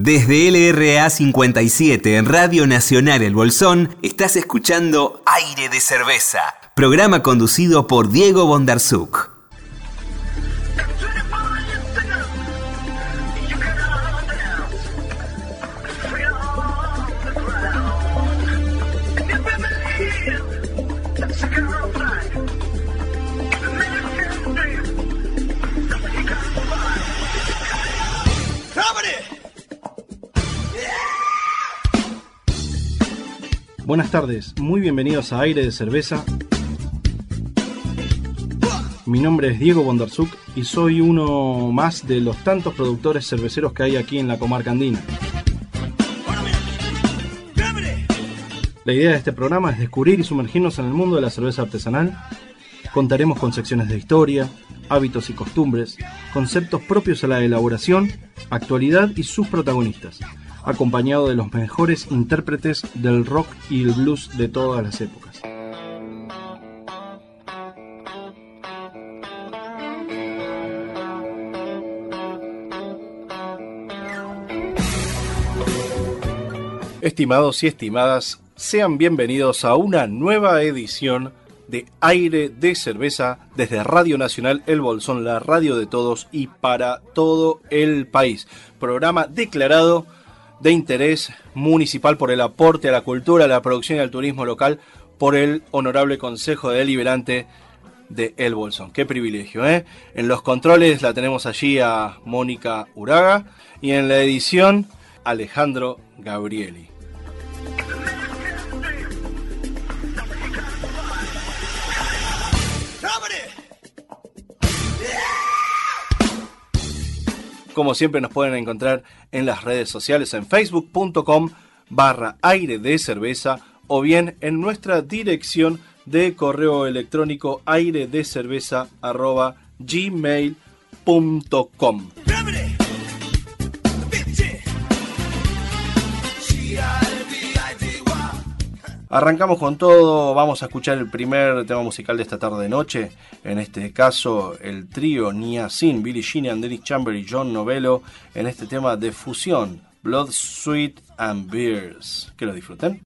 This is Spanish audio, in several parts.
Desde LRA 57 en Radio Nacional El Bolsón, estás escuchando Aire de Cerveza, programa conducido por Diego Bondarsuk. Buenas tardes, muy bienvenidos a Aire de Cerveza. Mi nombre es Diego Bondarsuk y soy uno más de los tantos productores cerveceros que hay aquí en la comarca andina. La idea de este programa es descubrir y sumergirnos en el mundo de la cerveza artesanal. Contaremos con secciones de historia, hábitos y costumbres, conceptos propios a la elaboración, actualidad y sus protagonistas, acompañado de los mejores intérpretes del rock y el blues de todas las épocas. Estimados y estimadas, sean bienvenidos a una nueva edición de Aire de Cerveza desde Radio Nacional El Bolsón, la radio de todos y para todo el país. Programa declarado de interés municipal por el aporte a la cultura, a la producción y al turismo local por el Honorable Consejo Deliberante de El Bolsón. Qué privilegio, ¿eh? En los controles la tenemos allí a Mónica Uraga y en la edición Alejandro Gabrieli. Como siempre nos pueden encontrar en las redes sociales en facebook.com/aire de cerveza o bien en nuestra dirección de correo electrónico airedecerveza@gmail.com. Arrancamos con todo, vamos a escuchar el primer tema musical de esta tarde de noche, en este caso el trío Niacin, Billy Sheehan, Dennis Chamber y John Novello, en este tema de fusión, Blood, Sweat and Beers. Que lo disfruten.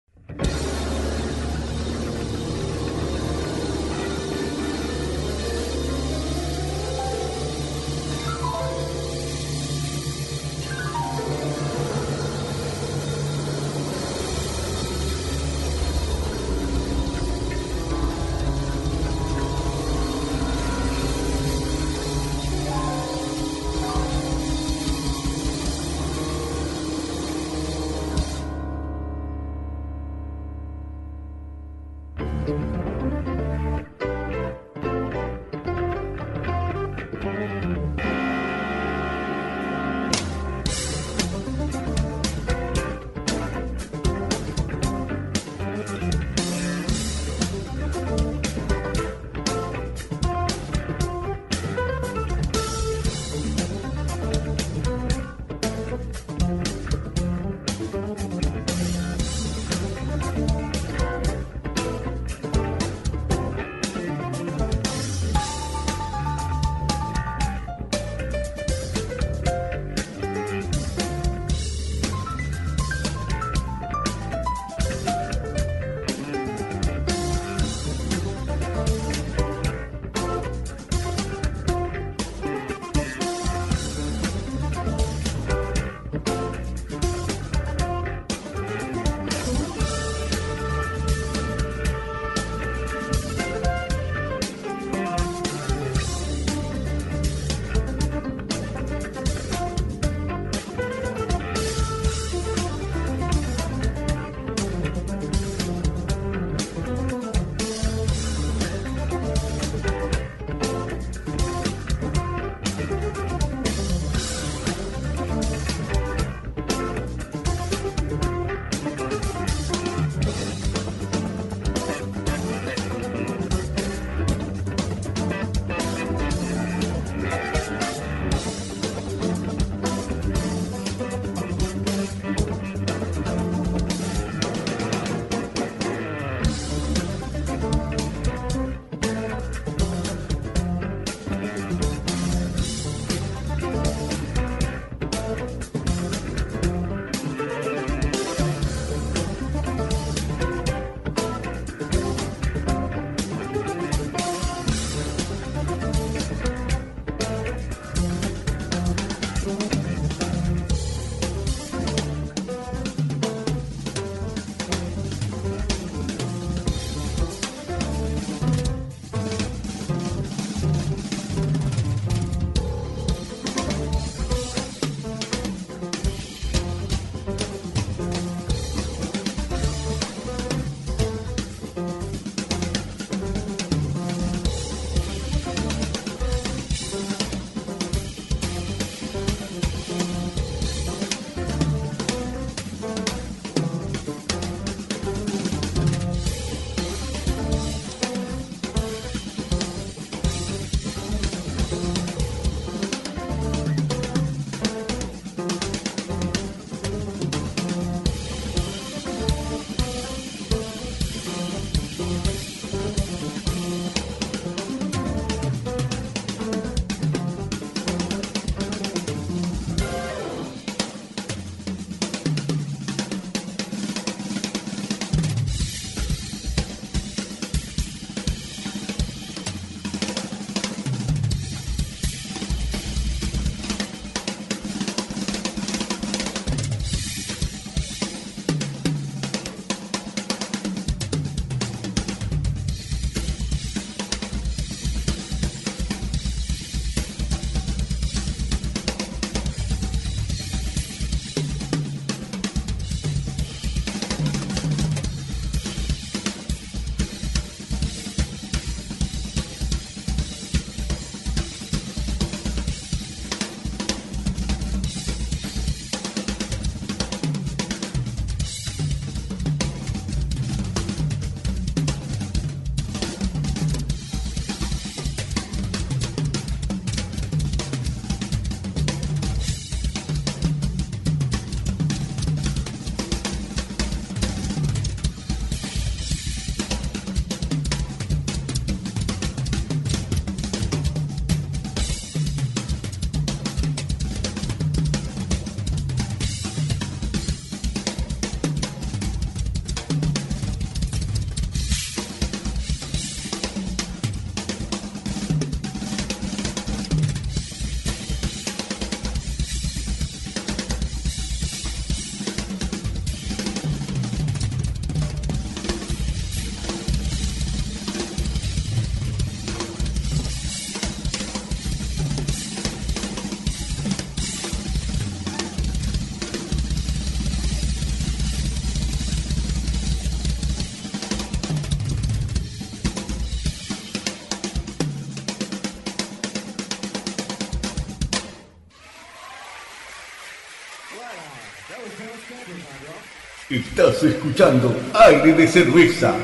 Estás escuchando Aire de Cerveza.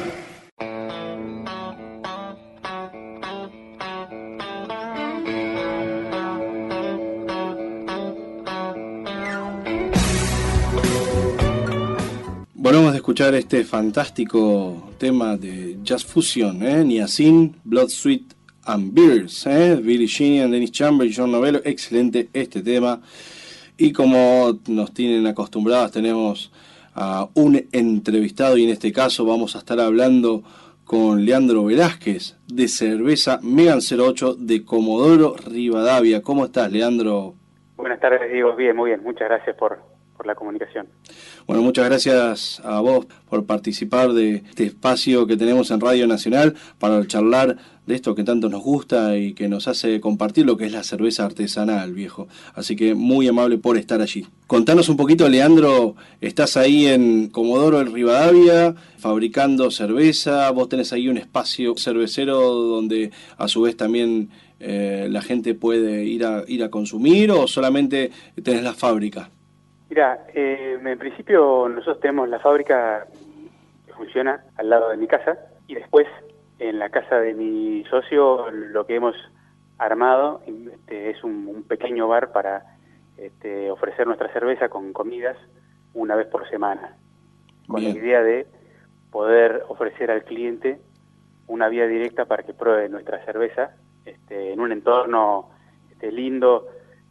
Volvemos a escuchar este fantástico tema de Jazz Fusion, Niacin, Blood, Sweat and Beers, Billie Jean, Dennis Chambers y John Novello. Excelente este tema. Y como nos tienen acostumbrados, tenemos a un entrevistado, y en este caso vamos a estar hablando con Leandro Velázquez de Cerveza Megan 08 de Comodoro Rivadavia. ¿Cómo estás, Leandro? Buenas tardes, Diego. Bien, muy bien. Muchas gracias por la comunicación. Bueno, muchas gracias a vos por participar de este espacio que tenemos en Radio Nacional para charlar de esto que tanto nos gusta y que nos hace compartir lo que es la cerveza artesanal, viejo. Así que muy amable por estar allí. Contanos un poquito, Leandro, estás ahí en Comodoro Rivadavia fabricando cerveza, vos tenés ahí un espacio cervecero donde a su vez también la gente puede ir a consumir, o solamente tenés la fábrica. Mira, en principio nosotros tenemos la fábrica que funciona al lado de mi casa, y después en la casa de mi socio lo que hemos armado es un pequeño bar para ofrecer nuestra cerveza con comidas una vez por semana, con Bien. la idea de poder ofrecer al cliente una vía directa para que pruebe nuestra cerveza en un entorno lindo,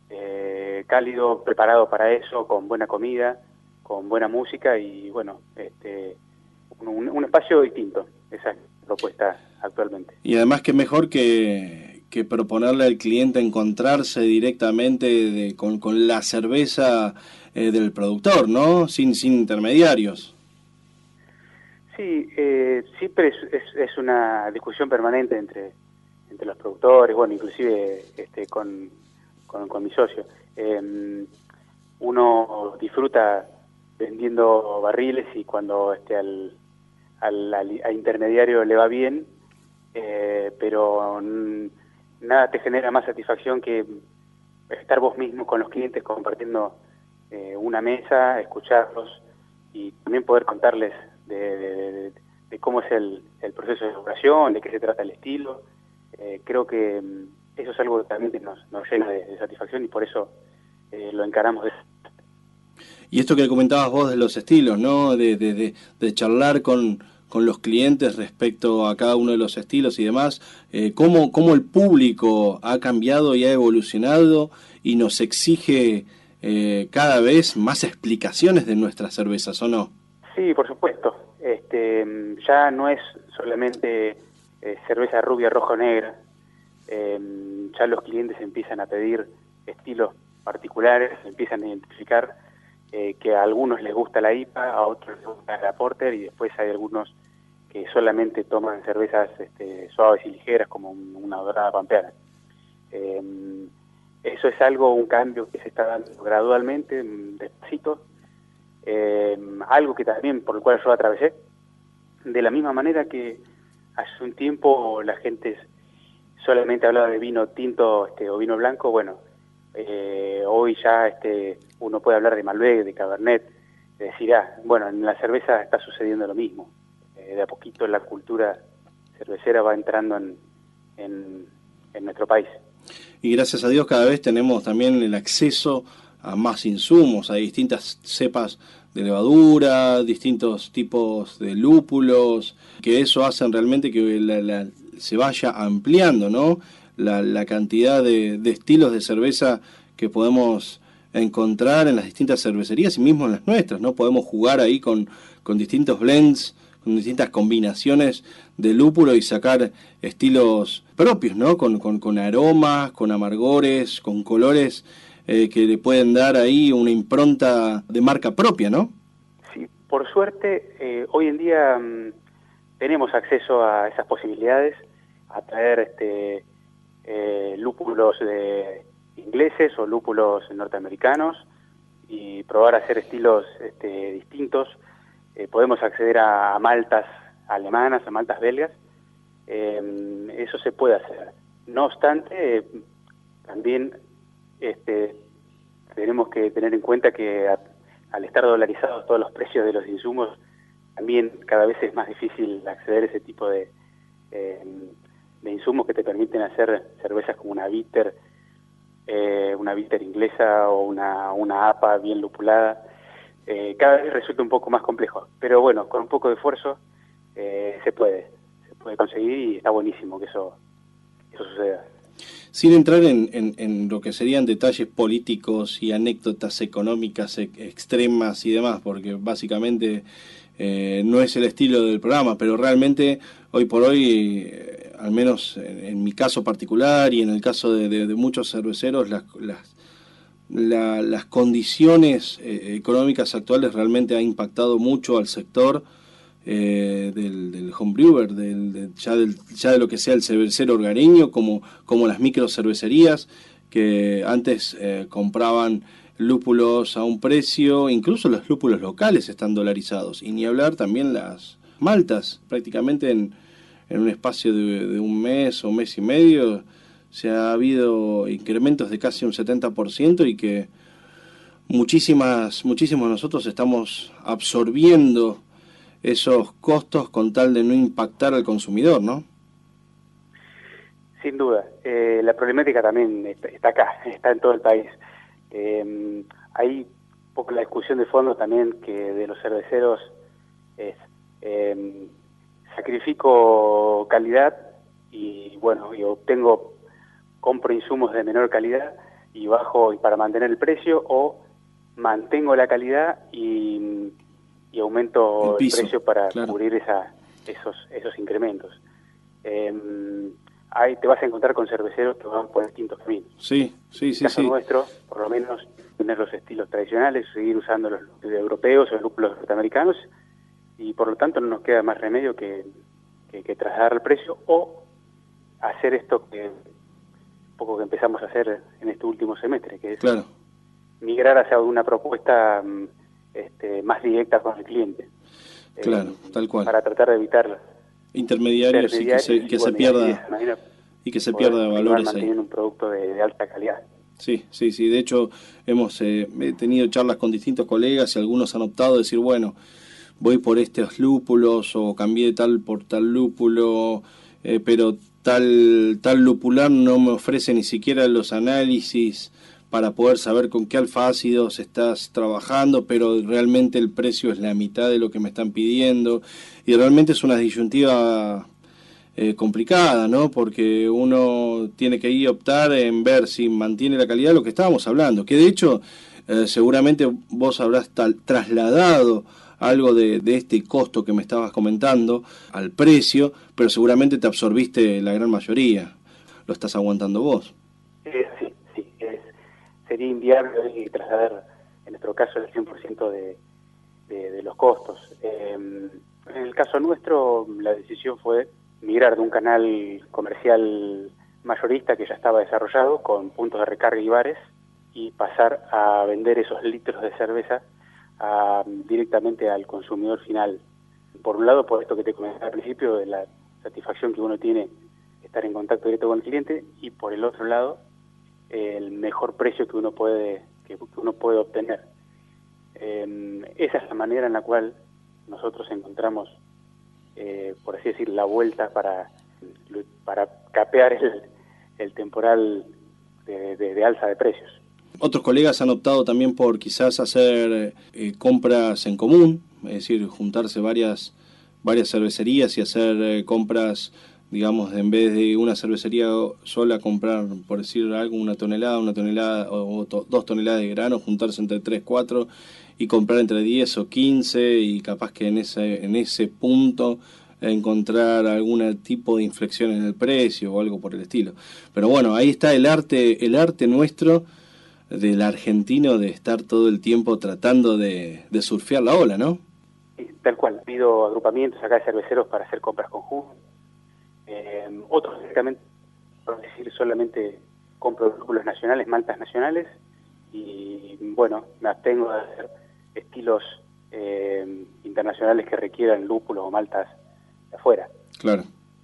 cálido, preparado para eso, con buena comida, con buena música y bueno, un espacio distinto. Esa es la propuesta actualmente. Y además que mejor que proponerle al cliente encontrarse directamente con la cerveza del productor, ¿no? Sin intermediarios. Sí, siempre es una discusión permanente entre los productores, bueno, inclusive con mi socio. Uno disfruta vendiendo barriles y cuando al intermediario le va bien, pero nada te genera más satisfacción que estar vos mismo con los clientes compartiendo una mesa, escucharlos y también poder contarles de cómo es el proceso de elaboración, de qué se trata el estilo. Creo que eso es algo que también nos llena de satisfacción y por eso lo encaramos de... Y esto que comentabas vos de los estilos, ¿no? De charlar con los clientes respecto a cada uno de los estilos y demás, cómo el público ha cambiado y ha evolucionado y nos exige cada vez más explicaciones de nuestras cervezas, ¿o no? Sí, por supuesto. Ya no es solamente cerveza rubia, roja o negra. Ya los clientes empiezan a pedir estilos particulares, empiezan a identificar que a algunos les gusta la IPA, a otros les gusta la Porter, y después hay algunos que solamente toman cervezas suaves y ligeras como una dorada pampeana. Eso es un cambio que se está dando gradualmente, despacito, algo que también por el cual yo atravesé, de la misma manera que hace un tiempo la gente solamente hablaba de vino tinto o vino blanco. Bueno, hoy ya uno puede hablar de Malbec, de Cabernet, decir, bueno, en la cerveza está sucediendo lo mismo. De a poquito la cultura cervecera va entrando en nuestro país. Y gracias a Dios cada vez tenemos también el acceso a más insumos, a distintas cepas de levadura, distintos tipos de lúpulos, que eso hacen realmente que se vaya ampliando, ¿no? La cantidad de estilos de cerveza que podemos encontrar en las distintas cervecerías y mismo en las nuestras, ¿no? Podemos jugar ahí con distintos blends, con distintas combinaciones de lúpulo y sacar estilos propios, ¿no? Con aromas, con amargores, con colores que le pueden dar ahí una impronta de marca propia, ¿no? Sí, por suerte, hoy en día tenemos acceso a esas posibilidades, a traer lúpulos ingleses o lúpulos norteamericanos y probar a hacer estilos distintos. Podemos acceder a maltas alemanas, a maltas belgas. Eso se puede hacer. No obstante, también tenemos que tener en cuenta que al estar dolarizados todos los precios de los insumos, también cada vez es más difícil acceder a ese tipo de insumos que te permiten hacer cervezas como una bitter inglesa o una APA bien lupulada. Cada vez resulta un poco más complejo, pero bueno, con un poco de esfuerzo se puede conseguir, y está buenísimo que eso suceda. Sin entrar en lo que serían detalles políticos y anécdotas económicas extremas y demás, porque básicamente no es el estilo del programa, pero realmente hoy por hoy, al menos en mi caso particular y en el caso de muchos cerveceros, las condiciones económicas actuales realmente ha impactado mucho al sector del homebrewer, ya de lo que sea el cervecero hogareño, como las micro cervecerías que antes compraban lúpulos a un precio, incluso los lúpulos locales están dolarizados, y ni hablar también las maltas, prácticamente en un espacio de un mes o mes y medio se ha habido incrementos de casi un 70%, y que muchísimos de nosotros estamos absorbiendo esos costos con tal de no impactar al consumidor, ¿no? Sin duda. La problemática también está acá, está en todo el país. Hay un poco la discusión de fondo también que de los cerveceros es sacrifico calidad y bueno, compro insumos de menor calidad y bajo para mantener el precio, o mantengo la calidad y aumento el precio para cubrir esos incrementos. Ahí te vas a encontrar con cerveceros que van por distintos caminos. Sí. En el caso nuestro, por lo menos, tener los estilos tradicionales, seguir usando los europeos o los lúpulos norteamericanos, y por lo tanto no nos queda más remedio que trasladar el precio o hacer esto que poco que empezamos a hacer en este último semestre, que es migrar hacia una propuesta más directa con el cliente. Claro, tal cual. Para tratar de evitar intermediarios y que se pierda valores ahí. Manteniendo un producto de alta calidad. Sí. De hecho, he tenido charlas con distintos colegas y algunos han optado a decir, bueno, voy por estos lúpulos o cambié tal por tal lúpulo, pero tal lupular no me ofrece ni siquiera los análisis para poder saber con qué alfácidos estás trabajando, pero realmente el precio es la mitad de lo que me están pidiendo, y realmente es una disyuntiva complicada, ¿no? Porque uno tiene que ir a optar en ver si mantiene la calidad de lo que estábamos hablando, que de hecho seguramente vos habrás trasladado algo de este costo que me estabas comentando al precio, pero seguramente te absorbiste la gran mayoría, lo estás aguantando vos. Sí, sería inviable trasladar, en nuestro caso, el 100% de los costos. En el caso nuestro, la decisión fue migrar de un canal comercial mayorista que ya estaba desarrollado, con puntos de recarga y bares, y pasar a vender esos litros de cerveza directamente al consumidor final. Por un lado, por esto que te comenté al principio, de la satisfacción que uno tiene de estar en contacto directo con el cliente, y por el otro lado, el mejor precio que uno puede obtener. Esa es la manera en la cual nosotros encontramos, por así decir, la vuelta para capear el temporal de alza de precios. Otros colegas han optado también por quizás hacer compras en común, es decir, juntarse varias cervecerías y hacer compras, digamos, en vez de una cervecería sola comprar, por decir algo, una tonelada o 2 toneladas de grano, juntarse entre 3, 4 y comprar entre 10 o 15, y capaz que en ese punto encontrar algún tipo de inflexión en el precio o algo por el estilo. Pero bueno, ahí está el arte nuestro del argentino, de estar todo el tiempo tratando de surfear la ola, ¿no? Sí, tal cual. Ha habido agrupamientos acá de cerveceros para hacer compras conjuntas. Otros directamente, por decir, solamente compro lúpulos nacionales, maltas nacionales, y bueno, me abstengo de hacer estilos internacionales que requieran lúpulos o maltas de afuera. Claro.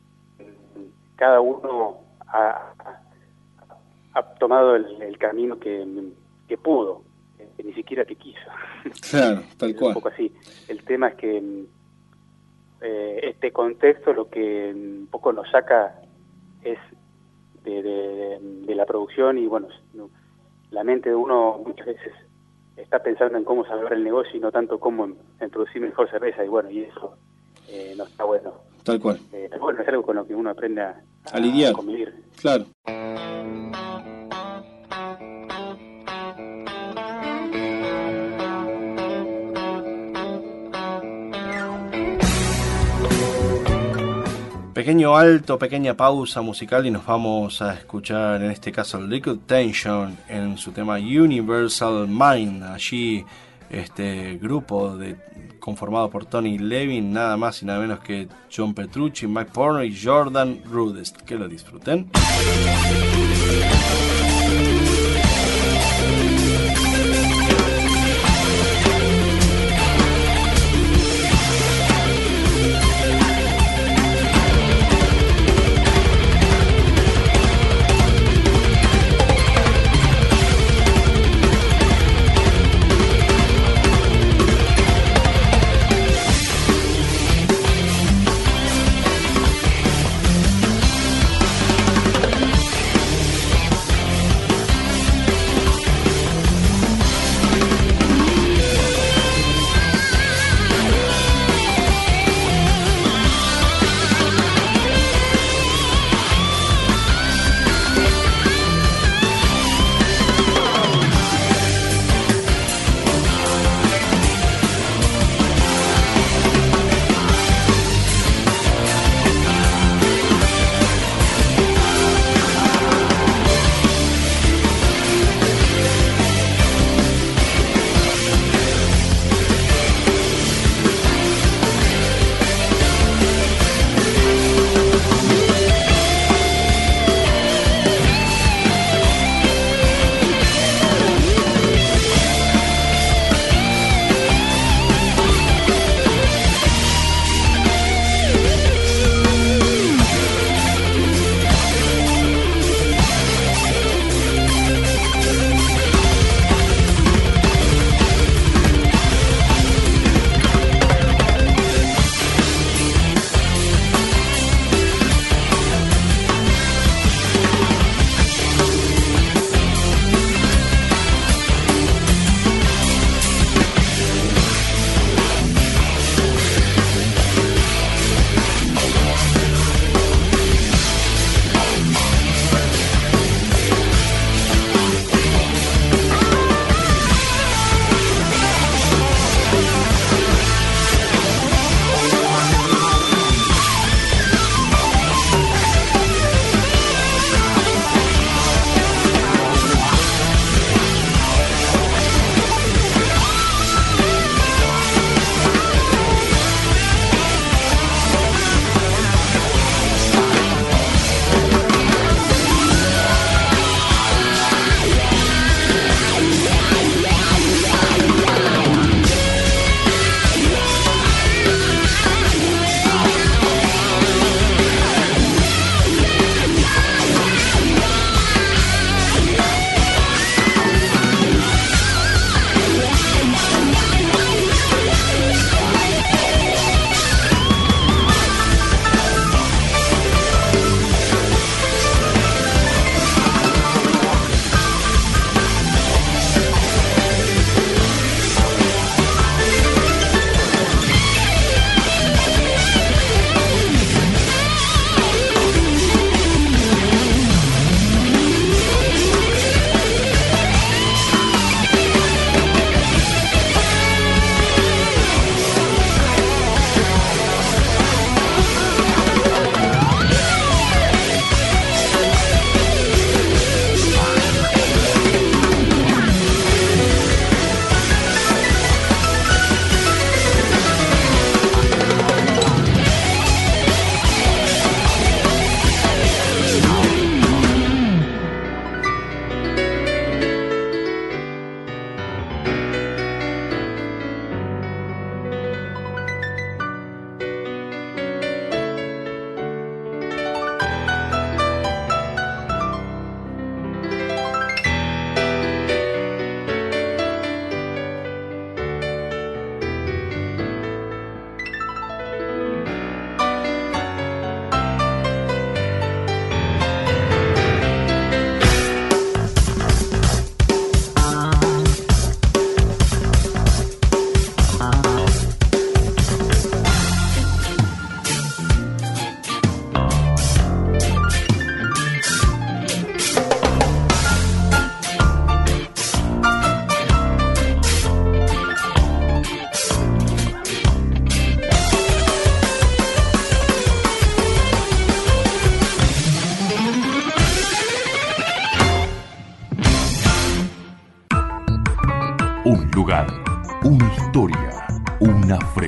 Cada uno ha tomado el camino que pudo. que ni siquiera te quiso. Claro, tal Es cual. un poco así. El tema es que este contexto lo que un poco nos saca es de la producción, y bueno, la mente de uno muchas veces está pensando en cómo salvar el negocio y no tanto cómo introducir mejor cerveza, y bueno, y eso no está bueno. Tal cual. Pero bueno, es algo con lo que uno aprende A lidiar. convivir. Claro. Pequeño alto, pequeña pausa musical y nos vamos a escuchar en este caso Liquid Tension en su tema Universal Mind. Allí este grupo conformado por Tony Levin, nada más y nada menos que John Petrucci, Mike Pornoy y Jordan Rudess. Que lo disfruten.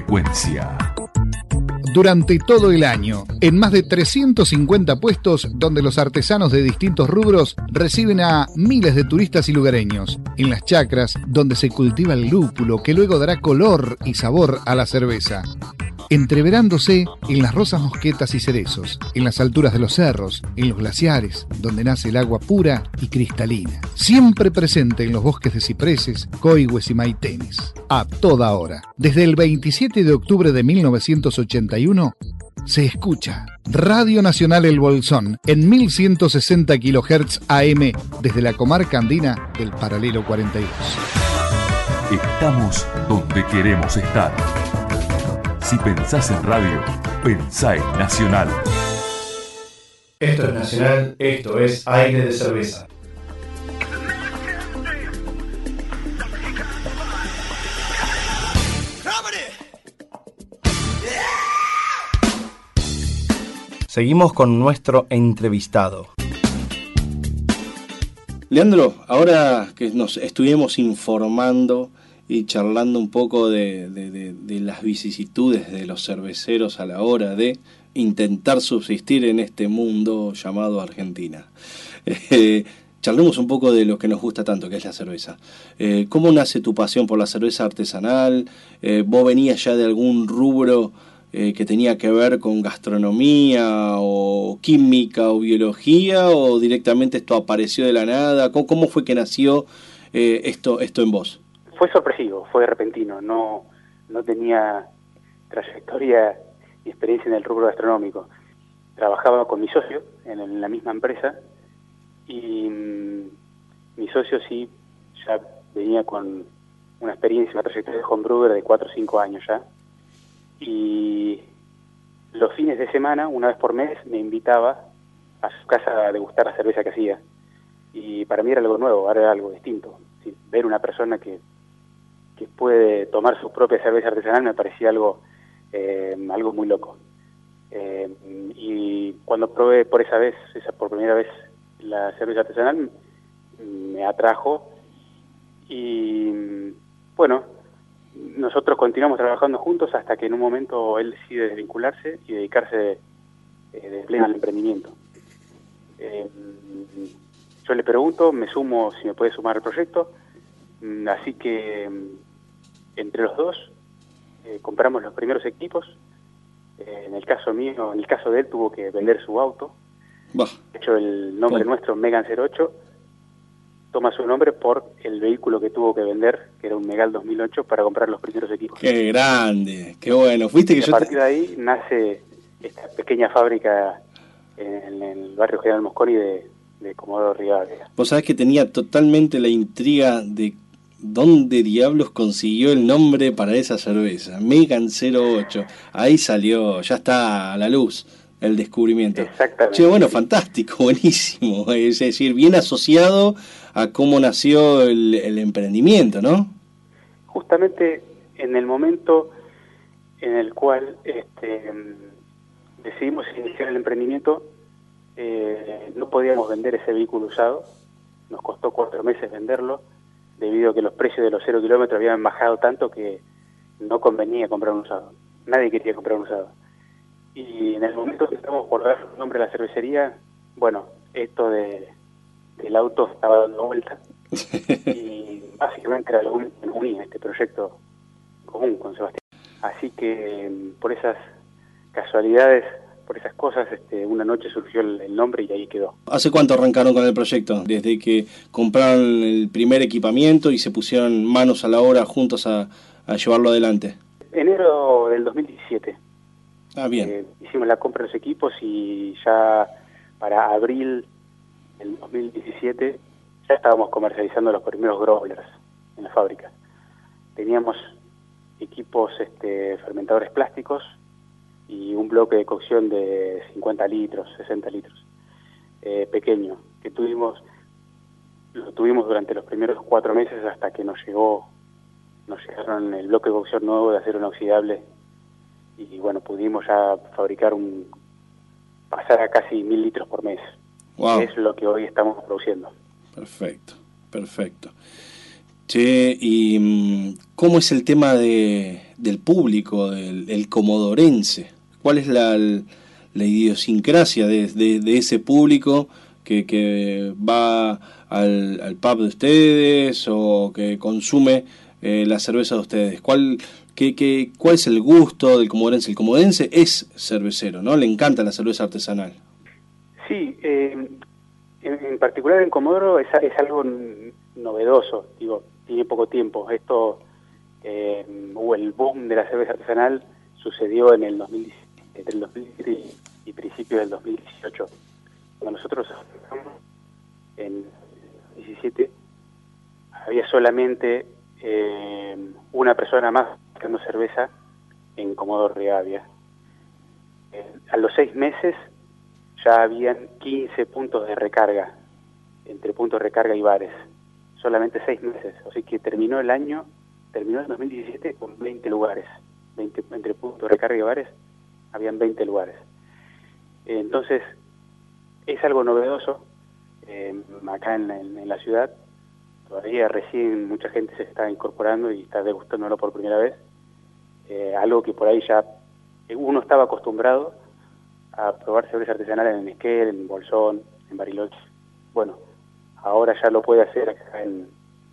frecuencia. Durante todo el año, en más de 350 puestos donde los artesanos de distintos rubros reciben a miles de turistas y lugareños. En las chacras, donde se cultiva el lúpulo que luego dará color y sabor a la cerveza. Entreverándose en las rosas mosquetas y cerezos, en las alturas de los cerros, en los glaciares, donde nace el agua pura y cristalina. Siempre presente en los bosques de cipreses, coigües y maitenes. A toda hora. Desde el 27 de octubre de 1981, se escucha Radio Nacional El Bolsón en 1160 kHz AM desde la comarca andina del Paralelo 42. Estamos donde queremos estar. Si pensás en radio, pensá en Nacional. Esto es Nacional, esto es Aire de Cerveza. Seguimos con nuestro entrevistado. Leandro, ahora que nos estuvimos informando y charlando un poco de las vicisitudes de los cerveceros a la hora de intentar subsistir en este mundo llamado Argentina. Charlemos un poco de lo que nos gusta tanto, que es la cerveza. ¿Cómo nace tu pasión por la cerveza artesanal? ¿Vos venías ya de algún rubro que tenía que ver con gastronomía o química o biología, o directamente esto apareció de la nada? ¿Cómo fue que nació esto en vos? Fue sorpresivo, fue repentino, no tenía trayectoria ni experiencia en el rubro gastronómico. Trabajaba con mi socio en la misma empresa y mi socio sí ya venía con una experiencia, una trayectoria de homebrewer de 4 o 5 años ya. Y los fines de semana, una vez por mes, me invitaba a su casa a degustar la cerveza que hacía. Y para mí era algo nuevo, era algo distinto. ¿Sí? Ver una persona que puede tomar su propia cerveza artesanal me parecía algo muy loco. Y cuando probé por primera vez la cerveza artesanal, me atrajo. Y bueno, nosotros continuamos trabajando juntos hasta que en un momento él decide desvincularse y dedicarse de pleno al emprendimiento. Yo le pregunto, me sumo, si me puede sumar al proyecto, así que entre los dos compramos los primeros equipos. En el caso mío, en el caso de él, tuvo que vender su auto. De hecho, el nombre nuestro, Megan 08, toma su nombre por el vehículo que tuvo que vender, que era un Megal 2008, para comprar los primeros equipos. ¡Qué grande! ¡Qué bueno! Fuiste que y a partir de ahí nace esta pequeña fábrica en el barrio General Mosconi de Comodoro Rivadavia. Vos sabés que tenía totalmente la intriga de dónde diablos consiguió el nombre para esa cerveza. Megan 08. Ahí salió, ya está a la luz el descubrimiento. Exactamente. Che, bueno, fantástico, buenísimo. Es decir, bien asociado a cómo nació el emprendimiento, ¿no? Justamente en el momento en el cual decidimos iniciar el emprendimiento, no podíamos vender ese vehículo usado. Nos costó 4 meses venderlo, debido a que los precios de los 0 kilómetros habían bajado tanto que no convenía comprar un usado. Nadie quería comprar un usado. Y en el momento que estábamos por dar el nombre a la cervecería, bueno, esto del auto estaba dando vuelta. Y básicamente era lo único que nos unía en este proyecto común con Sebastián. Así que por esas casualidades, por esas cosas, una noche surgió el nombre y ahí quedó. ¿Hace cuánto arrancaron con el proyecto? Desde que compraron el primer equipamiento y se pusieron manos a la obra juntos a llevarlo adelante. Enero del 2017. Ah, bien. Hicimos la compra de los equipos y ya para abril del 2017 ya estábamos comercializando los primeros growlers en la fábrica. Teníamos equipos fermentadores plásticos y un bloque de cocción de 50 litros, 60 litros, pequeño, que lo tuvimos durante los primeros 4 meses hasta que nos llegaron el bloque de cocción nuevo de acero inoxidable y bueno, pudimos ya fabricar pasar a casi 1000 litros por mes. Wow. Es lo que hoy estamos produciendo. Perfecto, perfecto. Che, y ¿cómo es el tema del público, del comodorense? ¿Cuál es la idiosincrasia de ese público que va al pub de ustedes o que consume la cerveza de ustedes? ¿Cuál es el gusto del comodorense? El comodorense es cervecero, ¿no? Le encanta la cerveza artesanal. Sí, en particular en Comodoro es algo novedoso, digo, tiene poco tiempo. Esto, hubo el boom de la cerveza artesanal, sucedió en el 2017, entre el 2017 y principios del 2018. Cuando nosotros en el 2017 había solamente una persona más buscando cerveza en Comodoro Rivadavia. A los 6 meses ya habían 15 puntos de recarga, entre puntos de recarga y bares. Solamente 6 meses. Así que terminó el 2017 con 20 lugares. Entre puntos de recarga y bares habían 20 lugares. Entonces, es algo novedoso acá en la ciudad. Todavía recién mucha gente se está incorporando y está degustándolo por primera vez. Algo que por ahí ya uno estaba acostumbrado a probar cerveza artesanal en Esquel, en Bolsón, en Bariloche. Bueno, ahora ya lo puede hacer acá en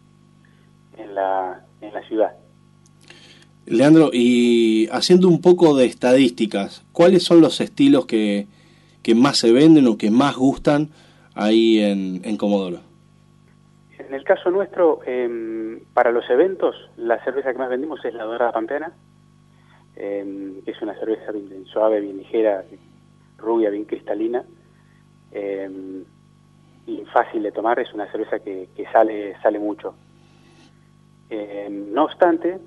la ciudad. Leandro, y haciendo un poco de estadísticas, ¿cuáles son los estilos que más se venden o que más gustan ahí en Comodoro? En el caso nuestro, para los eventos, la cerveza que más vendimos es la Dorada Pampeana, que es una cerveza bien suave, bien ligera, rubia, bien cristalina, y fácil de tomar. Es una cerveza que sale mucho. No obstante,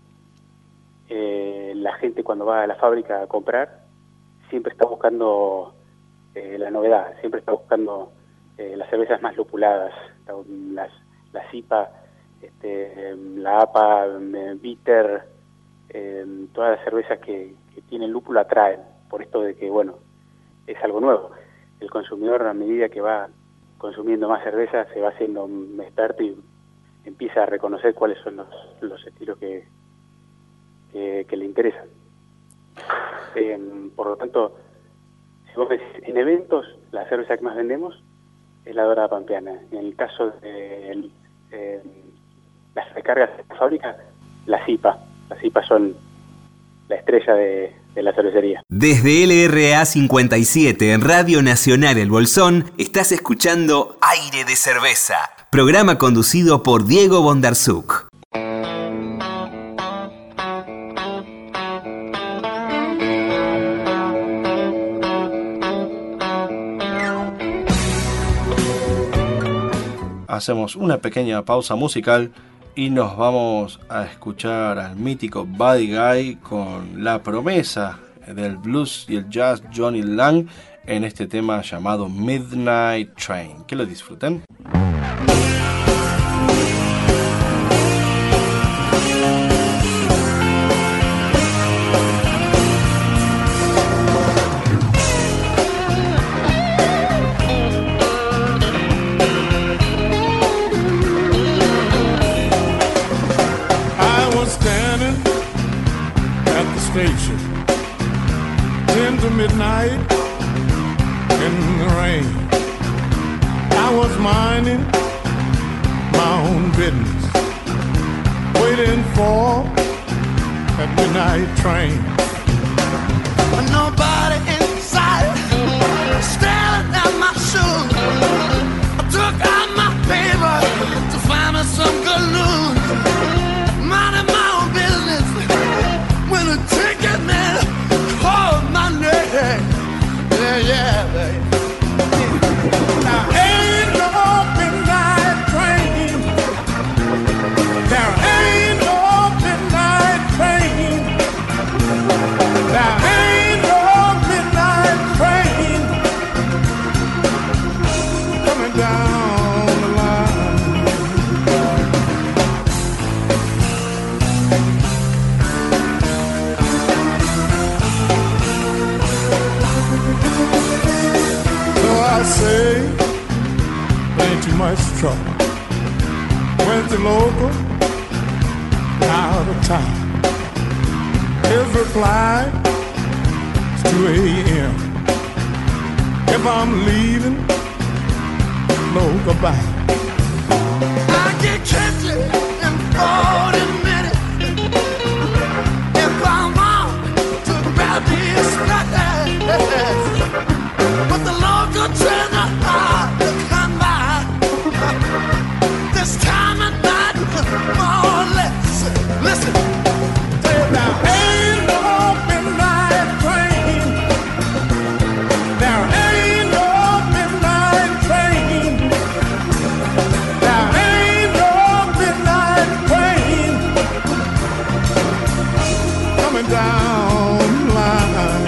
la gente cuando va a la fábrica a comprar siempre está buscando la novedad, siempre está buscando las cervezas más lupuladas, las IPA, la APA, Bitter, todas las cervezas que tienen lúpulo atraen, por esto de que, bueno, es algo nuevo. El consumidor, a medida que va consumiendo más cerveza, se va haciendo un experto y empieza a reconocer cuáles son los estilos que le interesan. Por lo tanto, si vos ves en eventos, la cerveza que más vendemos es la Dorada Pampeana. En el caso de las recargas de la fábrica, las IPA. Las IPA son la estrella de la cervecería. Desde LRA 57 en Radio Nacional El Bolsón, estás escuchando Aire de Cerveza, programa conducido por Diego Bondarsuk. Hacemos una pequeña pausa musical y nos vamos a escuchar al mítico Buddy Guy con la promesa del blues y el jazz Johnny Lang en este tema llamado Midnight Train. Que lo disfruten. Station, 10 to midnight in the rain. I was minding my own business, waiting for that midnight train. But nobody inside, staring at my shoes. I took out my paper to find me some good news. Minding my own business. When the ticket man called my name, yeah. Now ain't no midnight train. There ain't no midnight train. There ain't no midnight train coming down the line. I say, ain't too much trouble went to local, out of town. His reply is 2 a.m. If I'm leaving, no goodbye. I get catchy in 40 minutes. If I want to grab these scratches, but the local train hard to come by. This time at night, more or less. Listen, there ain't no midnight train. There ain't no midnight train. There ain't no midnight train coming down the line.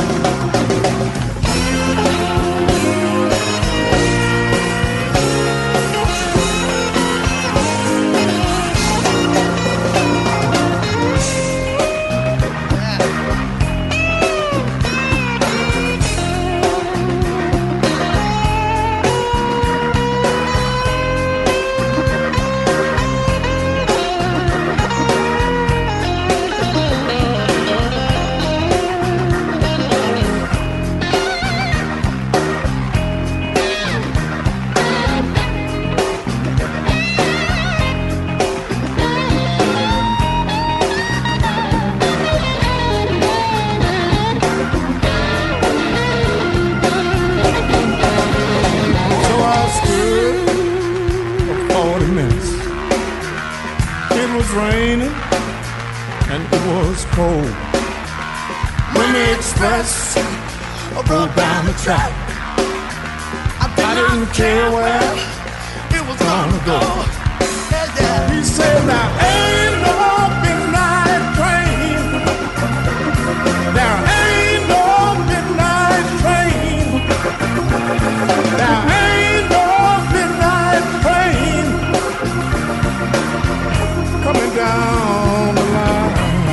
Raining and it was cold when the express rolled down the track. I didn't care where it was gonna go. He said there ain't no midnight train. There ain't no midnight train. There ain't no midnight train coming down the line.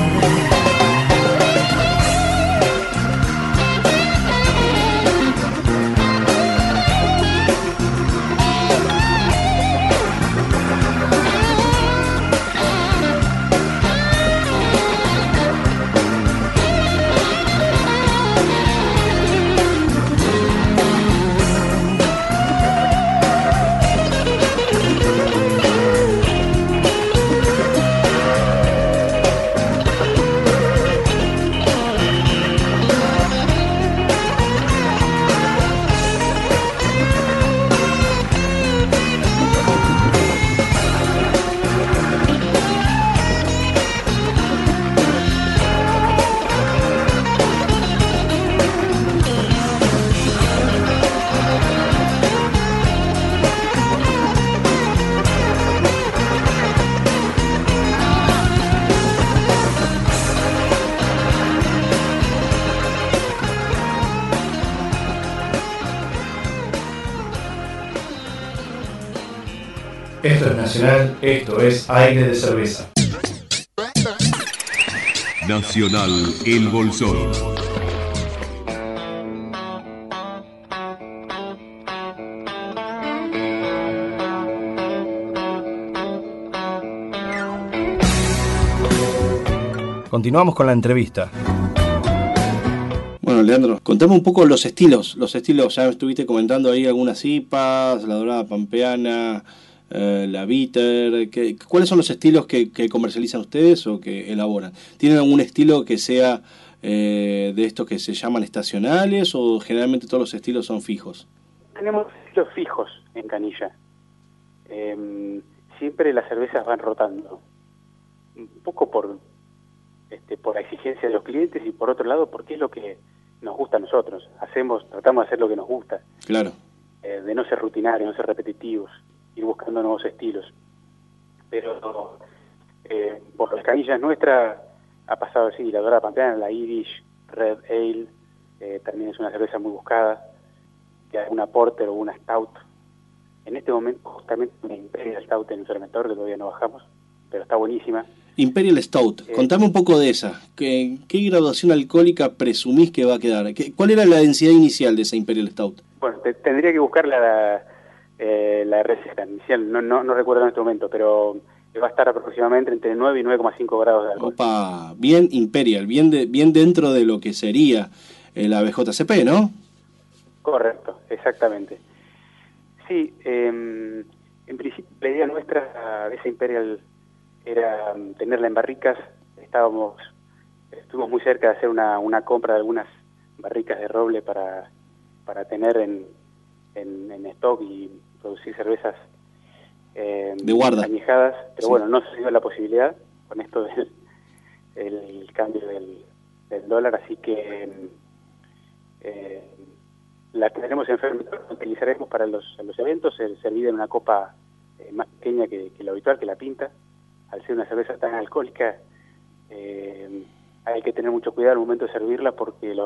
Esto es Nacional, esto es Aire de Cerveza. Nacional El Bolsón. Continuamos con la entrevista. Bueno, Leandro, contame un poco los estilos, ya estuviste comentando ahí algunas IPAs, la dorada pampeana, la bitter, ¿cuáles son los estilos que comercializan ustedes o que elaboran? ¿Tienen algún estilo que sea de estos que se llaman estacionales o generalmente todos los estilos son fijos? Tenemos estilos fijos en canilla. Siempre las cervezas van rotando, un poco por la exigencia de los clientes y por otro lado porque es lo que nos gusta a nosotros. Tratamos de hacer lo que nos gusta. Claro. De no ser rutinarios, no ser repetitivos, ir buscando nuevos estilos. Pero por las canillas nuestras ha pasado así, la dorada pampeana, la Irish, Red Ale, también es una cerveza muy buscada, que hay una Porter o una Stout. En este momento justamente una Imperial Stout en el fermentador, que todavía no bajamos, pero está buenísima. Imperial Stout, contame un poco de esa. ¿Qué graduación alcohólica presumís que va a quedar? ¿Cuál era la densidad inicial de esa Imperial Stout? Bueno, tendría que buscar la la receta inicial, no recuerdo en este momento, pero va a estar aproximadamente entre 9 y 9,5 grados de alcohol. Opa, bien Imperial, bien dentro de lo que sería la BJCP, ¿no? Correcto, exactamente. Sí, en principio la idea nuestra de esa Imperial era tenerla en barricas. Estuvimos muy cerca de hacer una compra de algunas barricas de roble para tener en stock y producir cervezas de guarda, añejadas, pero sí. Bueno, no se dio la posibilidad con esto del el cambio del dólar, así que la tendremos en fermentador, la utilizaremos para los eventos, servida en una copa más pequeña que la habitual, que la pinta. Al ser una cerveza tan alcohólica, hay que tener mucho cuidado al momento de servirla, porque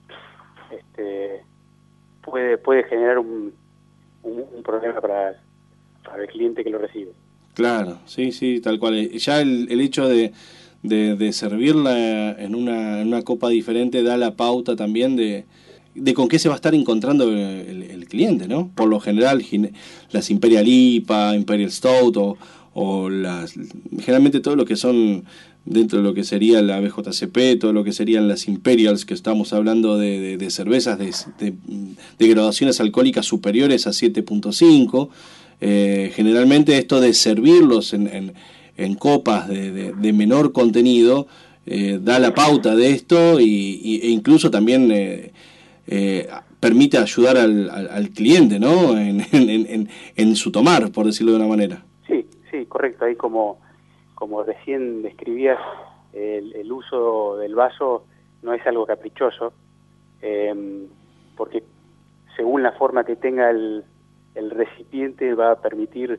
puede generar un problema para el cliente que lo recibe. Claro, sí, tal cual. Ya el hecho de servirla en una copa diferente da la pauta también de con qué se va a estar encontrando el cliente, ¿no? Por lo general, las Imperial IPA, Imperial Stout o generalmente todo lo que son dentro de lo que sería la BJCP, todo lo que serían las Imperials, que estamos hablando de cervezas de graduaciones alcohólicas superiores a 7.5. Generalmente esto de servirlos en copas de menor contenido da la pauta de esto e incluso también permite ayudar al cliente, ¿no? En su tomar, por decirlo de una manera. Sí, correcto. Ahí como recién describías, el uso del vaso no es algo caprichoso, porque según la forma que tenga el recipiente va a permitir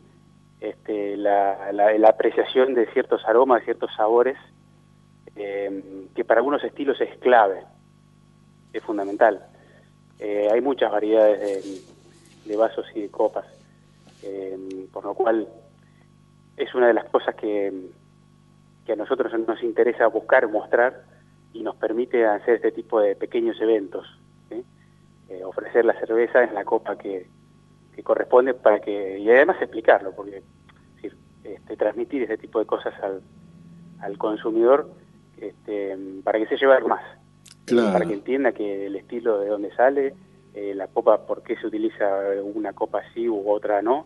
la apreciación de ciertos aromas, de ciertos sabores, que para algunos estilos es clave, es fundamental. Hay muchas variedades de vasos y de copas, por lo cual es una de las cosas que a nosotros nos interesa buscar, mostrar, y nos permite hacer este tipo de pequeños eventos, ¿sí? Ofrecer la cerveza en la copa que corresponde y además explicarlo, porque es decir, transmitir este tipo de cosas al consumidor, para que se lleve algo más, claro. Para que entienda que el estilo de dónde sale, la copa, por qué se utiliza una copa así u otra no.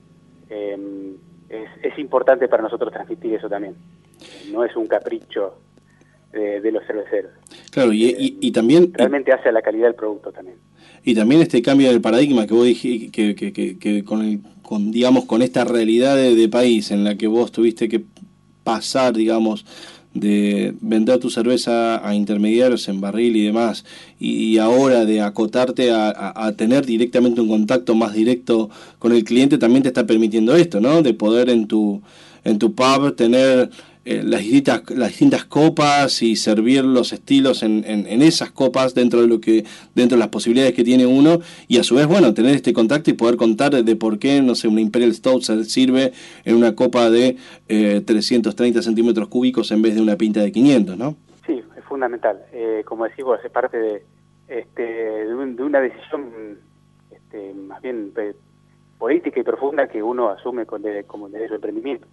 Es importante para nosotros transmitir eso también. No es un capricho de los cerveceros. Claro, y también realmente hace a la calidad del producto también. Y también este cambio del paradigma que vos dijiste, que con esta realidad de país en la que vos tuviste que pasar, digamos, de vender tu cerveza a intermediarios en barril y demás, y ahora de acotarte a tener directamente un contacto más directo con el cliente, también te está permitiendo esto, ¿no? De poder en tu pub tener las distintas copas y servir los estilos en esas copas dentro de las posibilidades que tiene uno, y a su vez, bueno, tener este contacto y poder contar de por qué, no sé, una Imperial Stout se sirve en una copa de 330 centímetros cúbicos en vez de una pinta de 500, ¿no? Sí, es fundamental. Como decís vos, es parte de una decisión más bien política y profunda que uno asume como desde su emprendimiento.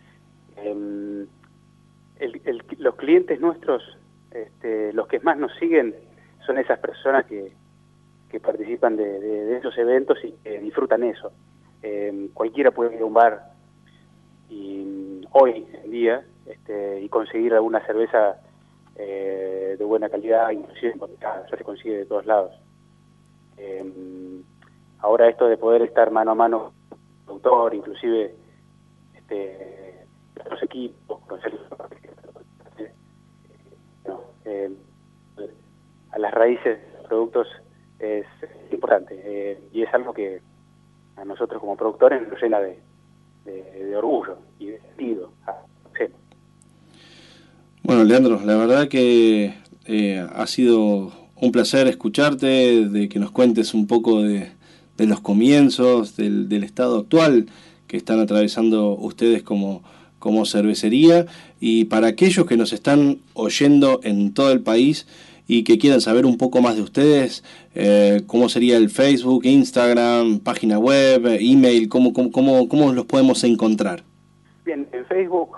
Los clientes nuestros, los que más nos siguen, son esas personas que participan de esos eventos y que disfrutan eso. Cualquiera puede ir a un bar hoy en día y conseguir alguna cerveza de buena calidad, inclusive importada, ya se consigue de todos lados. Ahora esto de poder estar mano a mano con el productor, inclusive los equipos, conocer a las raíces de los productos es importante, y es algo que a nosotros como productores nos llena de orgullo y de sentido. Bueno, Leandro, la verdad que ha sido un placer escucharte, de que nos cuentes un poco de los comienzos, del estado actual que están atravesando ustedes como cervecería, y para aquellos que nos están oyendo en todo el país y que quieran saber un poco más de ustedes, ¿cómo sería el Facebook, Instagram, página web, email? ¿Cómo los podemos encontrar? Bien, en Facebook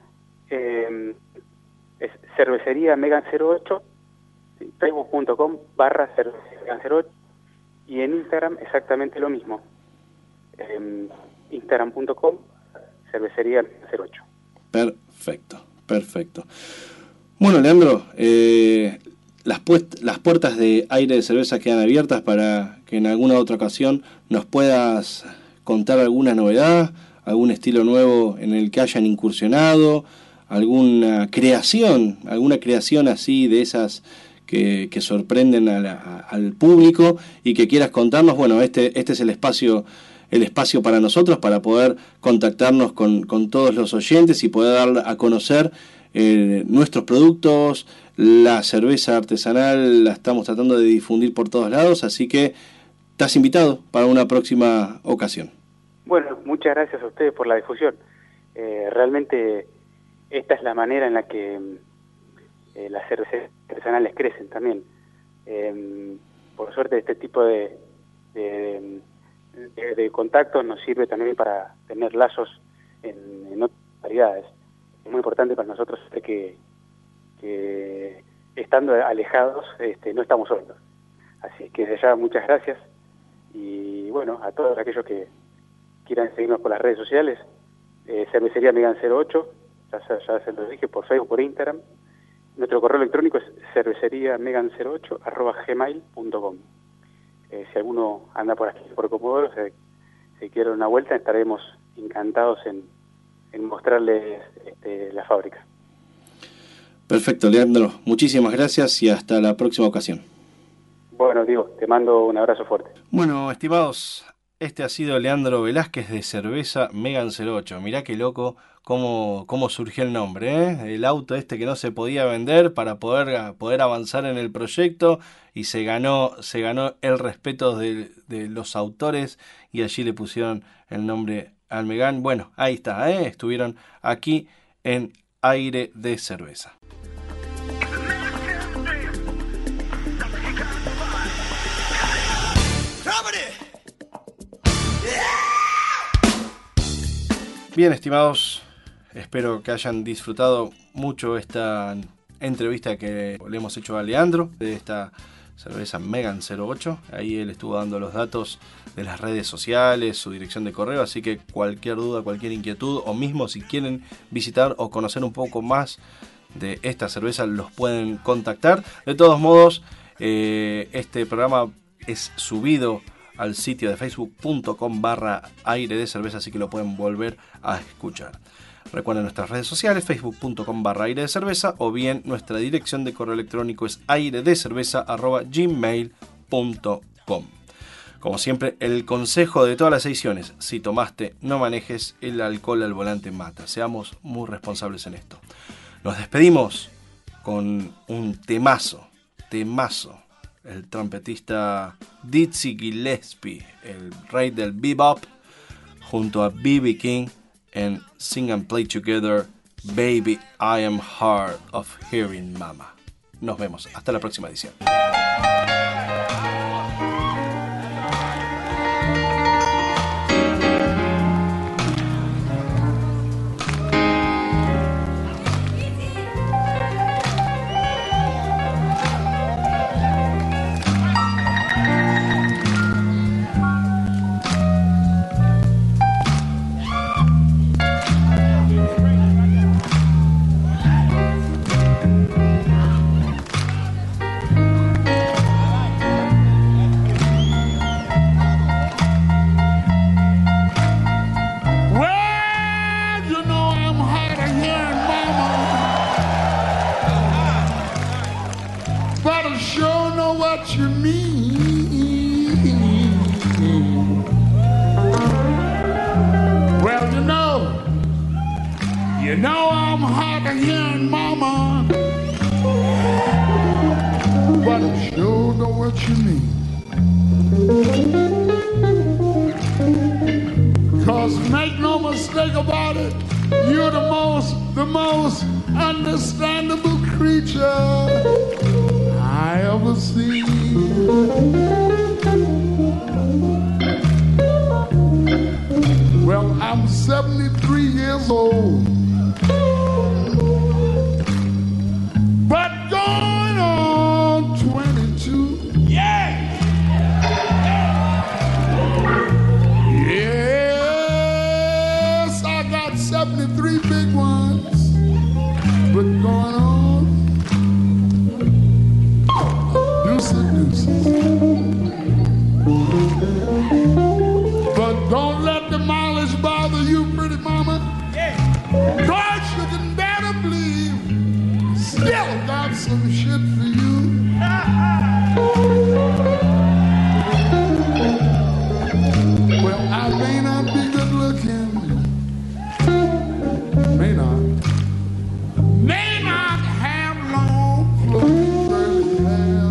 es Cervecería Megan 08, facebook.com/cervecería08, y en Instagram exactamente lo mismo, instagram.com cervecería 08. Perfecto. Bueno, Leandro, las puertas de Aire de Cerveza quedan abiertas para que en alguna otra ocasión nos puedas contar alguna novedad, algún estilo nuevo en el que hayan incursionado, alguna creación así de esas que sorprenden al público y que quieras contarnos. Bueno, este es el espacio para nosotros, para poder contactarnos con todos los oyentes y poder dar a conocer nuestros productos. La cerveza artesanal la estamos tratando de difundir por todos lados, así que estás invitado para una próxima ocasión. Bueno, muchas gracias a ustedes por la difusión. Realmente esta es la manera en la que las cervezas artesanales crecen también. Por suerte este tipo de contactos nos sirve también para tener lazos en otras variedades. Es muy importante para nosotros que estando alejados no estamos solos. Así que desde ya muchas gracias, y bueno, a todos aquellos que quieran seguirnos por las redes sociales, Cervecería Megan 08, ya se los dije, por Facebook, por Instagram. Nuestro correo electrónico es cerveceriamegan08@gmail.com. Si alguno anda por aquí, por Comodoro, si quiere una vuelta, estaremos encantados en mostrarles la fábrica. Perfecto, Leandro. Muchísimas gracias y hasta la próxima ocasión. Bueno, Diego, te mando un abrazo fuerte. Bueno, estimados, este ha sido Leandro Velázquez de Cerveza Megan 08. Mirá qué loco cómo surgió el nombre, ¿eh? El auto que no se podía vender para poder avanzar en el proyecto, y se ganó el respeto de los autores, y allí le pusieron el nombre al Megan. Bueno, ahí está, estuvieron aquí en Aire de Cerveza. Bien, estimados, espero que hayan disfrutado mucho esta entrevista que le hemos hecho a Leandro de esta cerveza Megan 08. Ahí él estuvo dando los datos de las redes sociales, su dirección de correo, así que cualquier duda, cualquier inquietud, o mismo si quieren visitar o conocer un poco más de esta cerveza, los pueden contactar. De todos modos, este programa es subido al sitio de facebook.com/aire de cerveza, así que lo pueden volver a escuchar. Recuerden nuestras redes sociales, facebook.com/aire de cerveza, o bien nuestra dirección de correo electrónico es airedecerveza@gmail.com. Como siempre, el consejo de todas las ediciones: si tomaste, no manejes, el alcohol al volante mata. Seamos muy responsables en esto. Nos despedimos con un temazo. El trompetista Dizzy Gillespie, el rey del bebop, junto a B.B. King en Sing and Play Together, Baby I Am Hard of Hearing Mama. Nos vemos, hasta la próxima edición. You know I'm hard of hearing, mama, but I sure know what you mean. 'Cause make no mistake about it, you're the most understandable creature see. Well, I'm 73 years old, but going on 22. Yeah! Yes, I got 73 big ones, but going on deuces. But don't let the mileage bother you, pretty mama. God, you can better believe still got some shit for you. Well, I may not be good looking, may not have long flowing curly hair.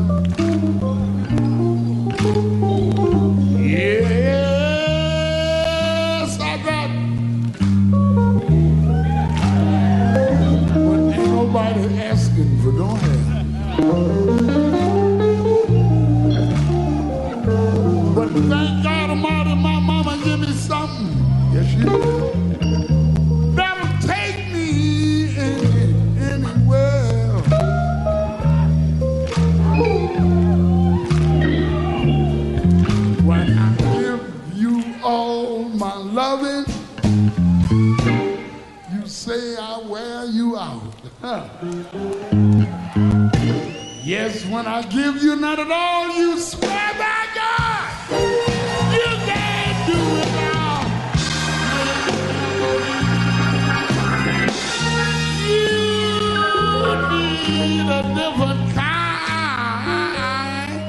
Yes, I got, but ain't nobody asking for no hair. But thank God Almighty, my mama give me something. Yes, she did. That'll take me anywhere. When I give you all my loving, you say I wear you out. Yes, when I give you none at all, you swear by God you can't do it now. You need a different kind.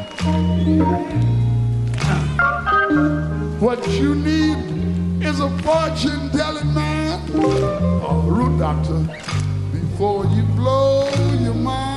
What you need is a fortune-telling man or a root doctor before you blow your mind.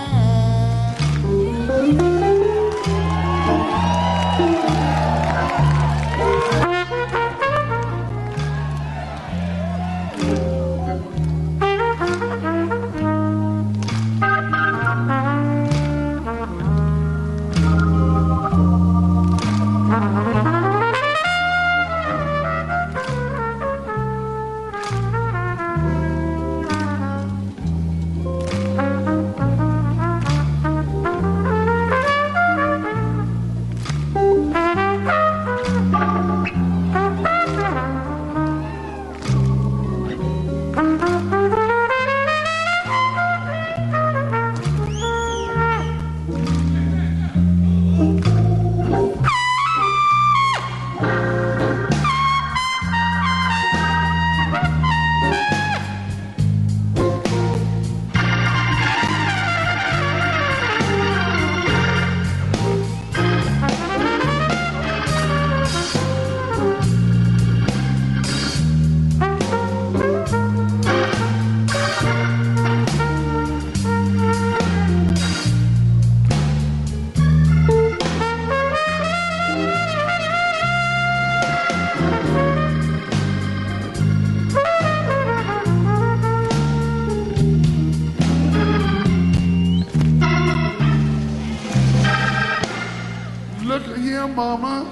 Mama,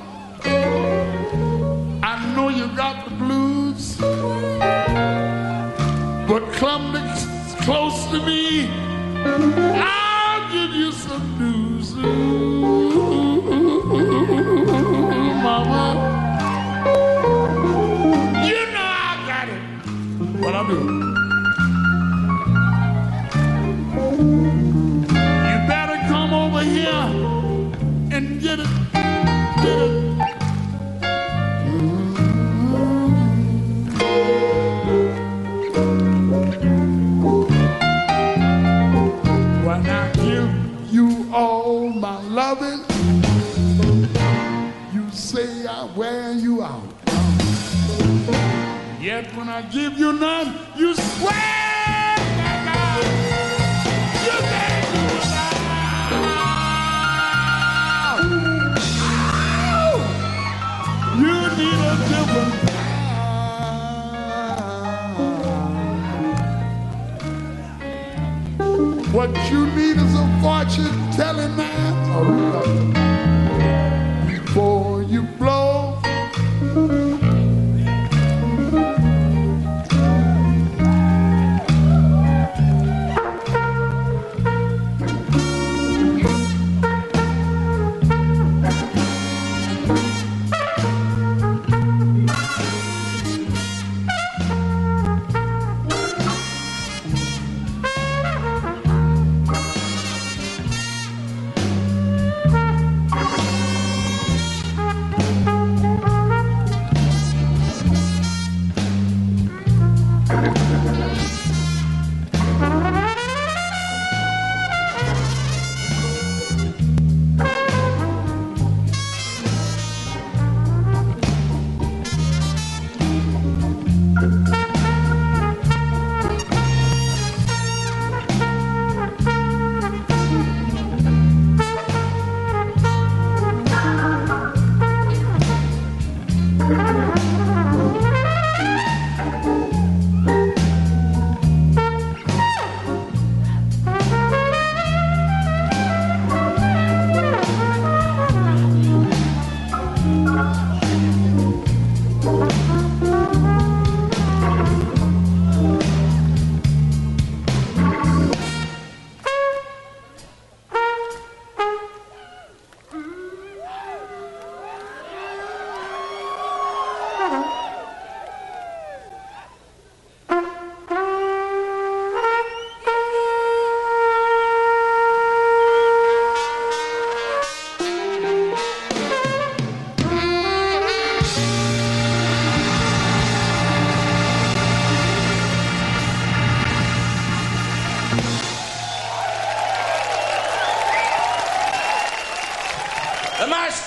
I know you got the blues, but come close to me, I'll give you some news. Ooh, Mama, you know I got it. What I do? You better come over here and get it. When I give you all my loving, you say I wear you out. Yet when I give you none, you swear by God you can't do it now. You need a different kind. What you need is a fortune-telling man, a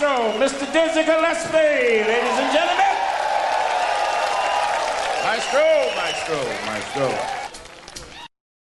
maestro, Mr. Dizzy Gillespie, ladies and gentlemen. Maestro, maestro, maestro.